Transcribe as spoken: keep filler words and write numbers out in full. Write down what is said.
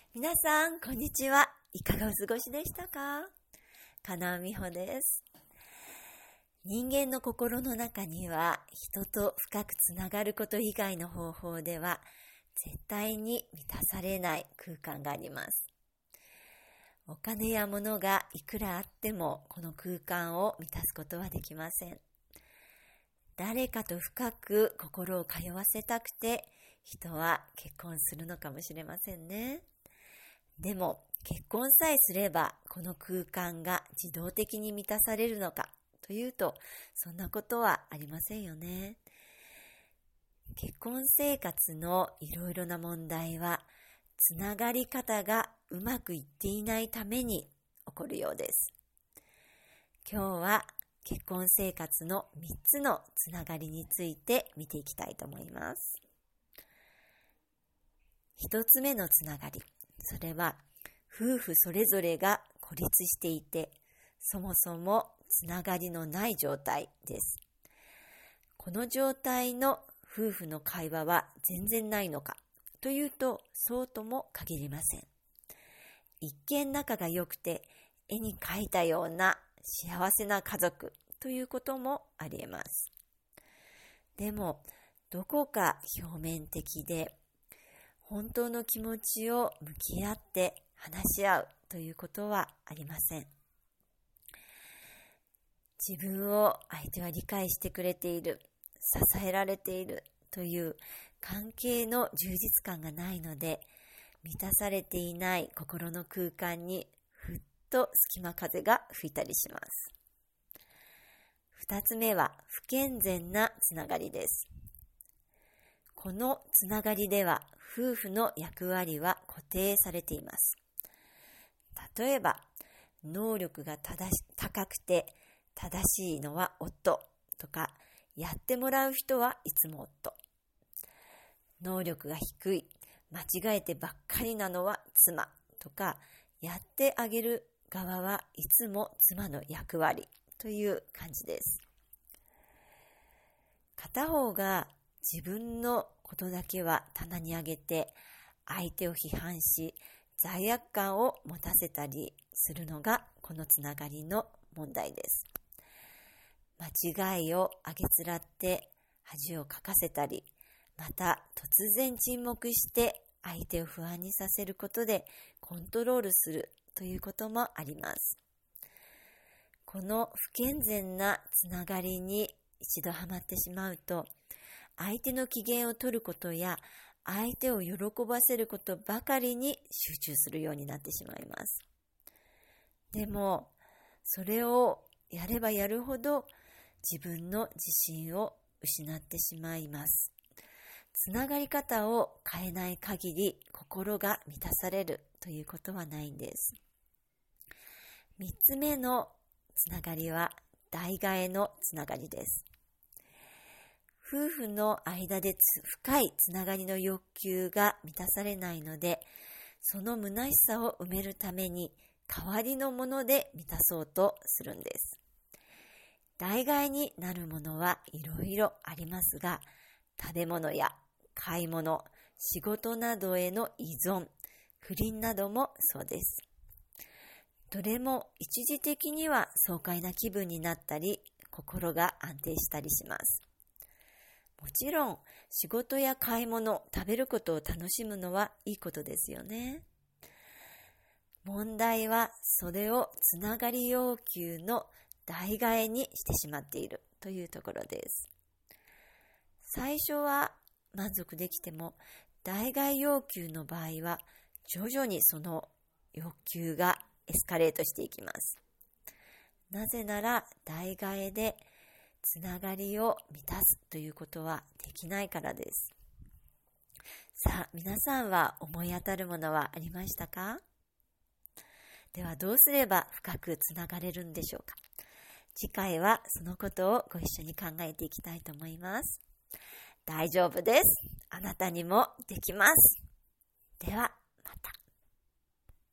皆さん、こんにちは。いかがお過ごしでしたか？金尾美穂です。人間の心の中には、人と深くつながること以外の方法では、絶対に満たされない空間があります。お金や物がいくらあっても、この空間を満たすことはできません。誰かと深く心を通わせたくて、人は結婚するのかもしれませんね。でも結婚さえすればこの空間が自動的に満たされるのかというと、そんなことはありませんよね。結婚生活のいろいろな問題は、つながり方がうまくいっていないために起こるようです。今日は結婚生活のみっつのつながりについて見ていきたいと思います。ひとつめのつながり。それは夫婦それぞれが孤立していて、そもそもつながりのない状態です。この状態の夫婦の会話は全然ないのかというと、そうとも限りません。一見仲が良くて絵に描いたような幸せな家族ということもあり得ます。でもどこか表面的で、本当の気持ちを向き合って話し合うということはありません。自分を相手は理解してくれている、支えられているという関係の充実感がないので、満たされていない心の空間にふっと隙間風が吹いたりします。二つ目は不健全なつながりです。このつながりでは夫婦の役割は固定されています。例えば、能力が正し高くて正しいのは夫とか、やってもらう人はいつも夫。能力が低い、間違えてばっかりなのは妻とか、やってあげる側はいつも妻の役割という感じです。片方が自分のことだけは棚に上げて、相手を批判し、罪悪感を持たせたりするのがこのつながりの問題です。間違いをあげつらって恥をかかせたり、また突然沈黙して相手を不安にさせることでコントロールするということもあります。この不健全なつながりに一度ハマってしまうと、相手の機嫌を取ることや相手を喜ばせることばかりに集中するようになってしまいます。でもそれをやればやるほど自分の自信を失ってしまいます。つながり方を変えない限り心が満たされるということはないんです。三つ目のつながりは代替えのつながりです。夫婦の間で深いつながりの欲求が満たされないので、その虚しさを埋めるために代わりのもので満たそうとするんです。代替になるものはいろいろありますが、食べ物や買い物、仕事などへの依存、不倫などもそうです。どれも一時的には爽快な気分になったり、心が安定したりします。もちろん仕事や買い物、食べることを楽しむのはいいことですよね。問題はそれをつながり要求の代替えにしてしまっているというところです。最初は満足できても、代替要求の場合は徐々にその欲求がエスカレートしていきます。なぜなら代替えでつながりを満たすということはできないからです。さあ、皆さんは思い当たるものはありましたか？ではどうすれば深くつながれるんでしょうか？次回はそのことをご一緒に考えていきたいと思います。大丈夫です。あなたにもできます。では。